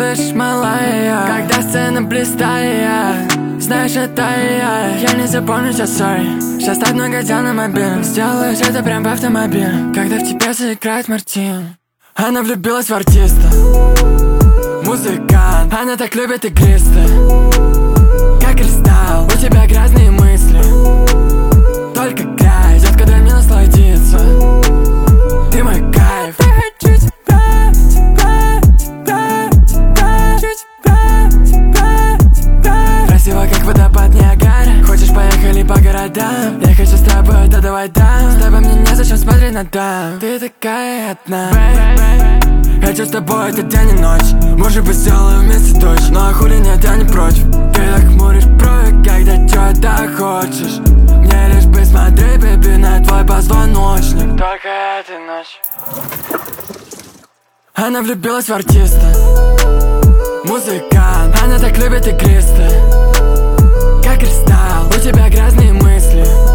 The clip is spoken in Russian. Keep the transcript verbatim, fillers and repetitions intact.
слышишь, малая, когда сцена блистает, знаешь, это я. Я не запомню тебя, сори. Сейчас так много дел на мобиле. Сделаешь это прям в автомобиле, когда в тебе заиграет Мартин. Она влюбилась в артиста, музыкант. Она так любит игристы, как кристалл. У тебя грязные мысли, только грязь. Детка, дай мне насладиться, ты мой кайф. Я хочу тебя, тебя, тебя, тебя, тебя, тебя, тебя. Красиво, как водопад Ниагара. Хочешь, поехали по городам? Я хочу с тобой, да давай там. С тобой мне незачем смотреть на дам. Ты такая одна. Хочу с тобой, это день и ночь. Может быть, сделаем вместе дочь. Но а хули нет, я не против. Ты так хмуришь брови, когда чё-то хочешь. Мне лишь бы смотреть, бэби, на твой позвоночник. Только этой ночью. Она влюбилась в артиста, музыкант. Она так любит игристы, как кристалл. У тебя грязные мысли,